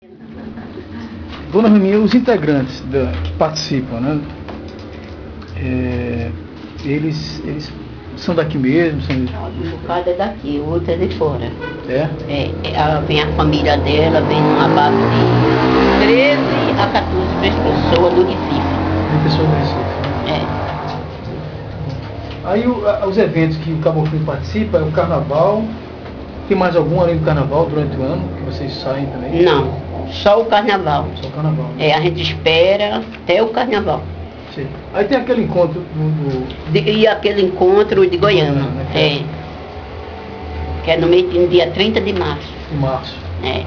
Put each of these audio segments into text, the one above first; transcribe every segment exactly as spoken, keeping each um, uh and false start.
Dona Raminha, os integrantes da, que participam, né? É, eles, eles são daqui mesmo? São... Um bocado é daqui, o outro é de fora. É? É, ela vem a família dela, vem numa base de treze a quatorze pessoas do Recife. Tem pessoas do Recife, né? É. Aí o, a, os eventos que o Caboclinho participa é o Carnaval. Tem mais algum além do Carnaval durante o ano que vocês saem também? Não, só o Carnaval. Só o Carnaval. É, a gente espera até o Carnaval. Sim. Aí tem aquele encontro do... do... De, e aquele encontro de Goiânia, né? é. Que é no, mês, no dia trinta de março. De março. É.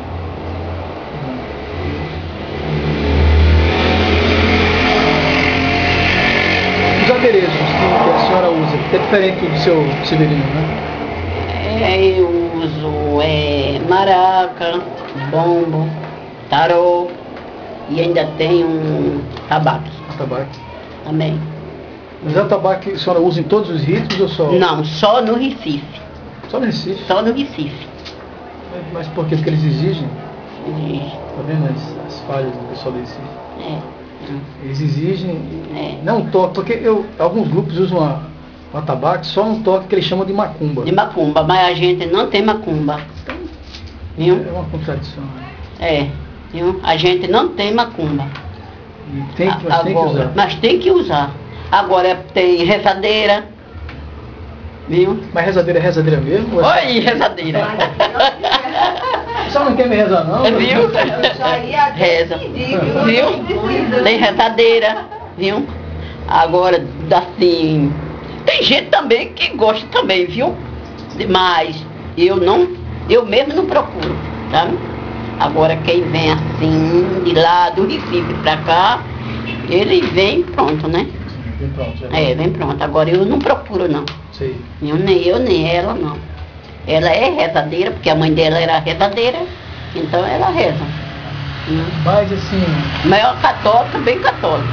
Os adereços que a senhora usa, que é diferente do seu severino, né? É, eu uso é, maraca, bombo, tarô e ainda tem um tabaco Tabaco. também. Mas é o tabaco que a senhora usa em todos os ritos ou só? Não, só no Recife. Só no Recife? Só no Recife. Mas por quê? Porque eles exigem? Exige. Tá vendo as, as falhas do pessoal do Recife? É. Eles exigem, É. não toque, porque eu, alguns grupos usam uma, uma tabaco só um toque que eles chamam de macumba. De macumba, mas a gente não tem macumba. Viu? É uma contradição. Né? É. Viu? A gente não tem macumba. E tem que, mas tem que usar. Mas tem que usar. Agora tem rezadeira. Viu? Mas rezadeira é rezadeira mesmo? Ou é Oi, rezadeira. só... só não quer me rezar não? Viu? Reza. Viu? Tem rezadeira. Viu? Agora, assim, tem gente também que gosta também, viu? Mas eu não, eu mesmo não procuro, sabe? Agora quem vem assim, de lá do Recife pra cá, ele vem pronto, né? Vem pronto, já. É, vem pronto. Agora eu não procuro não. Sei. Eu nem eu, nem ela não. Ela é rezadeira, porque a mãe dela era rezadeira, então ela reza. Hum. Mas assim... Mas é católica, bem católica,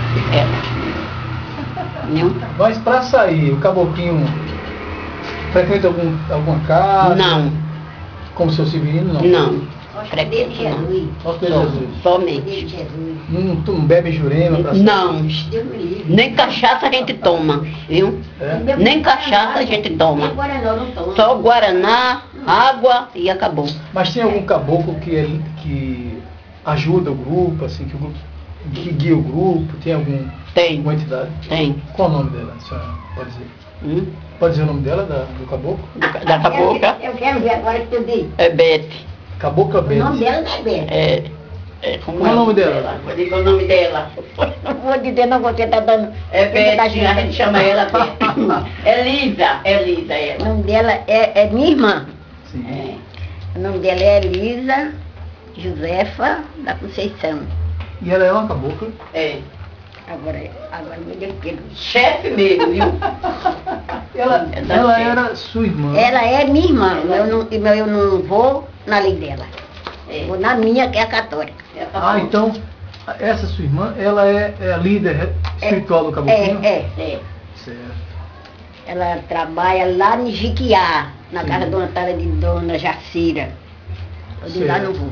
ela. Viu? Mas pra sair, o Caboclinho frequenta algum, alguma casa? Não. Como seu Severino, não? Não. Frequento não. Nossa, Só, Jesus. somente. Não, não bebe jurema pra sair? Não. Nem cachaça a gente toma, viu? É? Nem cachaça a gente toma. Só guaraná, água e acabou. Mas tem algum caboclo que, é, que ajuda o grupo, assim, que, o grupo, que guia o grupo? Tem algum, Tem, alguma entidade? tem. Qual o nome dela? A senhora pode dizer? Hum? Pode dizer o nome dela, da, do caboclo? Do- Da cabocla Eu quero ver agora que tu diz. é Bete. Cabocla O nome Bete. dela não é Bela. É, é, como Qual é o nome dela? Vou dizer o nome dela. Não vou dizer não, você tá dando... É você tá Bete, a gente chama ela Bete. É Lisa, é Lisa O ela. nome dela é, é minha irmã. Sim. É. O nome dela é Elisa Josefa da Conceição. E ela é uma cabocla? É. Agora, agora me deu pelo. Chefe mesmo, viu? Ela, É da ela cheia. era sua irmã. Ela é minha irmã, eu não, eu não vou na lei dela. É. Vou na minha, que é a católica. É a Ah, cabocla. então, essa sua irmã, ela é, é a líder espiritual do Caboclinho? É, é. É. Certo. Ela trabalha lá em Jiquiá, na Sim. casa da Dona Tara de Dona Jacira. Eu de lá Certo. não vou.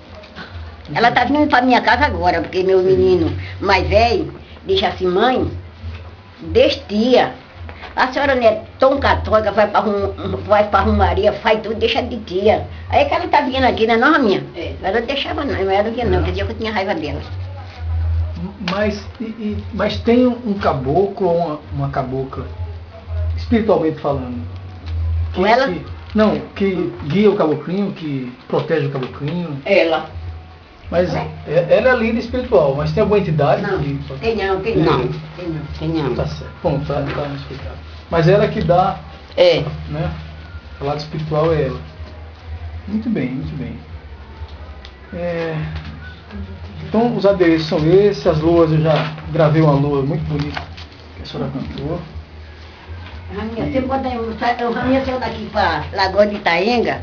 Ela tá vindo para minha casa agora, porque meu menino mais velho disse assim, mãe, destia. A senhora não é tão católica, vai para vai pra Romaria, faz tudo, deixa de tia. Aí que ela tá vindo aqui, não é não, minha? É. Ela deixava não, não era que não, quer dizer que eu tinha raiva dela. Mas, e- e- mas tem um caboclo ou uma, uma cabocla, espiritualmente falando? Com ela? Que, não, que guia o Caboclinho, que protege o Caboclinho. Ela. Mas é- ela é a líder espiritual, mas tem alguma entidade Não, que... tem não, tem não. Não. Tem não. Tem não. Tá certo. Bom, tá, tá explicado. Mas ela que dá, É. né? O lado espiritual é ela. Muito bem, muito bem. É, então os adereços são esses, as luas, eu já gravei uma lua muito bonita que a senhora cantou. Raminha, você pode o Raminha saiu daqui para Lagoa de Itaenga,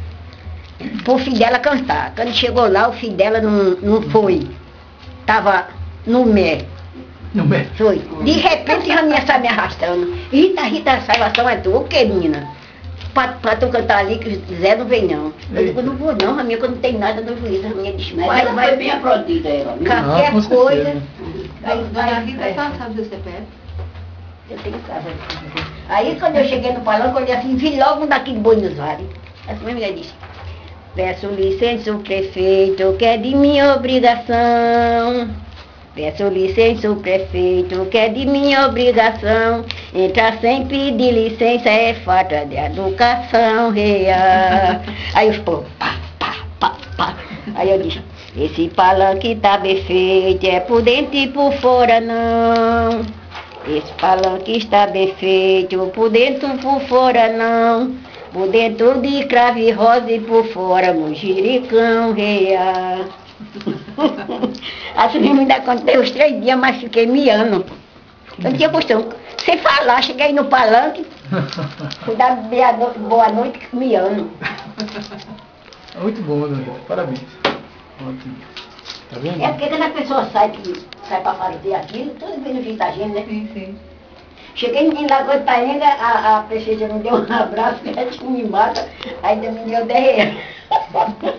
pro filho dela cantar. Quando chegou lá, o filho dela não, não foi. Tava no mé. Não, é? Foi. De repente, Raminha sai me arrastando. Rita, Rita, a salvação é tua. O que, menina? para tu cantar ali, que Zé não vem não. Eu digo, não vou não, Raminha, que eu não tenho nada no juízo. A Raminha disse, Mas vai, ela vai. foi bem aplaudida, ela. Qualquer Ah, com coisa. certeza. Aí, Dona vai, Rita, vai. só sabe do C P F? Eu tenho casa. Aí quando eu cheguei no palanque, eu olhei assim, vi logo um daqui de Buenos Aires. Essa minha mulher disse, peço licença, o prefeito, que é de minha obrigação. Peço licença, o prefeito, que é de minha obrigação. Entrar sem pedir licença é falta de educação real. Aí os povos, pá, pá, pá, pá. Aí eu disse, esse palanque tá bem feito, é por dentro e por fora não. Esse palanque está bem feito, por dentro e por fora não. Por dentro de crave rosa e por fora manjericão real. Assim me ainda contei os três dias, mas fiquei miando. Eu não tinha costume. Sem falar, cheguei no palanque, fui dar boa noite miando. Muito bom, dona Rita. Parabéns. Ótimo. Tá vendo? É porque quando a pessoa sai, que sai para fazer aquilo, tudo benefício da gente, né? Sim, sim. Cheguei em Lagoa de Itaenga, a, a prefeita me deu um abraço, que ela tinha me mata, ainda me deu dez reais.